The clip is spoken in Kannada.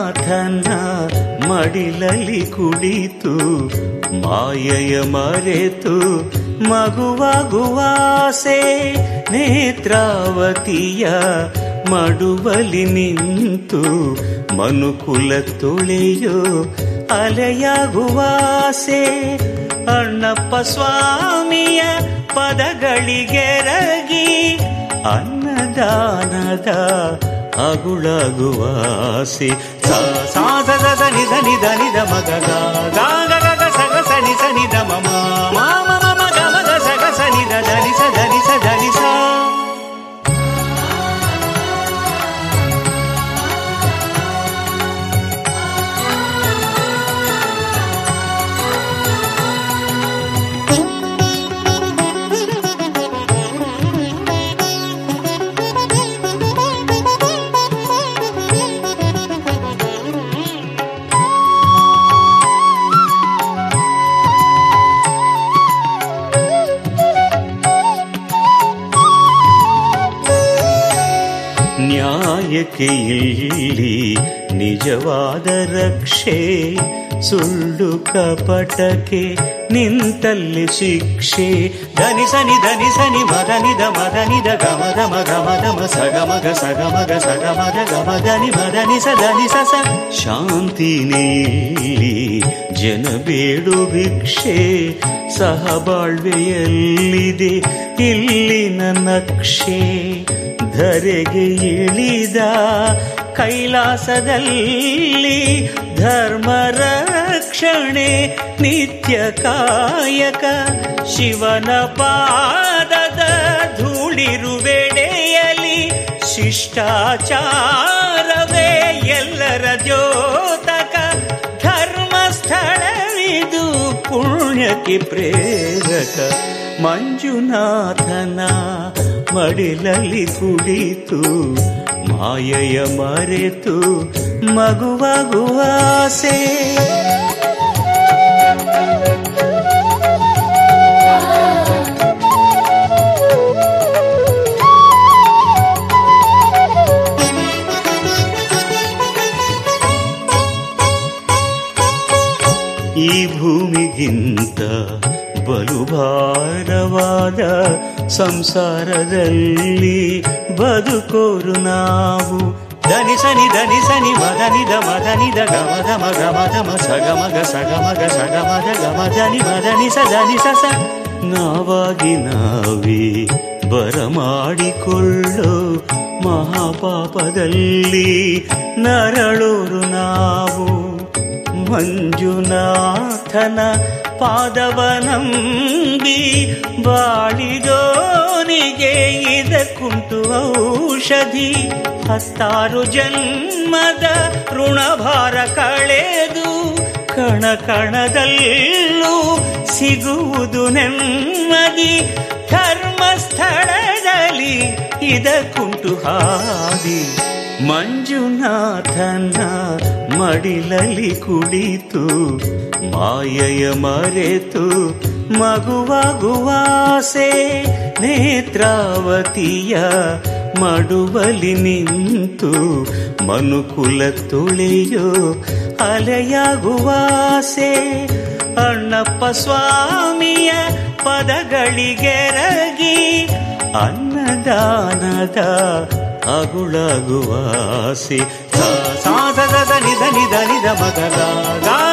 ಮಂಜುನಾಥನ ಮಡಿಲಲ್ಲಿ ಕುಳಿತು ಮಾಯೆಯ ಮರೆತು ಮಗುವಾಗುವಾಸೆ, ನೇತ್ರಾವತಿಯ ಮಡುವಲಿ ನಿಂತು ಮನುಕುಲ ತೊಳೆಯೋ ಅಲೆಯಾಗುವಾಸೆ, ಅಣ್ಣಪ್ಪ ಸ್ವಾಮಿಯ ಪದಗಳಿಗೆರಗಿ ಅನ್ನದಾನದ ಅಗುಳಾಗುವಾಸೆ. ಸಾಧದ ನಿಧ ನಿಧ ನಿಧ ಮಗ ಗಾಗ ಸಗ ಸನಿ ಸನಿ ದ ಮಮ ಮಾಮ ಮಮ ಗಮದ ಸಗ ಸನಿ ದ ಧನಿಸ ಧನಿಸ ಧನಿಸ. ನ್ಯಾಯಕ್ಕೆ ಇಲ್ಲಿ ನಿಜವಾದ ರಕ್ಷೆ, ಸುಳ್ಳು ಕಪಟಕ್ಕೆ ನಿಂತಲ್ಲಿ ಶಿಕ್ಷೆ. ಧನಿಸನಿ ಧನಿಸನಿ ಮದನಿದ ಮದನಿದ ಗಮದ ಮಗಮದ ಸಗಮಗ ಸಗಮಗ ಸಗಮದ ಗಮದನಿ ಮದನಿಸ ಧನಿಸ ಸ. ಶಾಂತಿ ನೀಲಿ ಜನ ಬೇಡು ಭಿಕ್ಷೆ, ಸಹಬಾಳ್ವೆಯಲ್ಲಿದೆ ಇಲ್ಲಿನ ನಕ್ಷೆ. ಧರೆಗೆ ಇಳಿದ ಕೈಲಾಸದಲ್ಲಿ ಧರ್ಮ ರಕ್ಷಣೆ ನಿತ್ಯ ಕಾಯಕ, ಶಿವನ ಪಾದದ ಧೂಳಿರುವೆಡೆಯಲಿ ಶಿಷ್ಟಾಚಾರವೇ ಎಲ್ಲರ ದ್ಯೋತಕ. ಧರ್ಮಸ್ಥಳವಿದು ಪುಣ್ಯಕ್ಕೆ ಪ್ರೇರಕ, ಮಂಜುನಾಥನ ಮಡಿಲಲ್ಲಿ ಕುಳಿತು ಮಾಯೆಯ ಮರೆತು ಮಗುವಾಗುವಾಸೆ. ಈ ಭೂಮಿಗಿಂತ ಬಲು ಭಾರವಾದ ಸಂಸಾರದಲ್ಲಿ ಬದುಕೋರು ನಾವು. ಧನಿಸನಿ ಧನಿಸನಿ ಮದನಿದ ಮದನಿದ ಗಮದ ಮಗಮದ ಸಗಮಗ ಸಗಮಗ ಸಗಮದ ಗಮದನಿ ಮದನಿಸ ಧನಿಸ ಸ. ನಾವಾಗಿ ನಾವೇ ಬರಮಾಡಿಕೊಳ್ಳೋ ಮಹಾಪಾಪದಲ್ಲಿ ನರಳೋರು ನಾವು. ಮಂಜುನಾಥನ ಪಾದವನಂಬಿ ಬಾಳಿದೋನಿಗೆ ಇದಕ್ಕುಂಟು ಔಷಧಿ. 16 ಜನ್ಮದ ಋಣಭಾರ ಕಳೆದು ಕಣ ಕಣದಲ್ಲೂ ಸಿಗುವುದು ನೆಮ್ಮದಿ. ಧರ್ಮಸ್ಥಳದಲ್ಲಿ ಇದಕ್ಕುಂಟು ಹಾದಿ. ಮಂಜುನಾಥನ ಮಡಿಲಲ್ಲಿ ಕುಳಿತು ಮಾಯೆಯ ಮರೆತು ಮಗುವಾಗುವಾಸೆ, ನೇತ್ರಾವತಿಯ ಮಡುವಲಿ ನಿಂತು ಮನುಕುಲ ತೊಳೆಯೋ ಅಲೆಯಾಗುವಾಸೆ. ಅಣ್ಣಪ್ಪ ಸ್ವಾಮಿಯ ಪದಗಳಿಗೆರಗಿ ಅನ್ನದಾನದ ಅಗುಳಾಗುವಾಸೆ. ಸಾಧದ ನಿಧ ನಿಧ ನಿಧ ಮಗ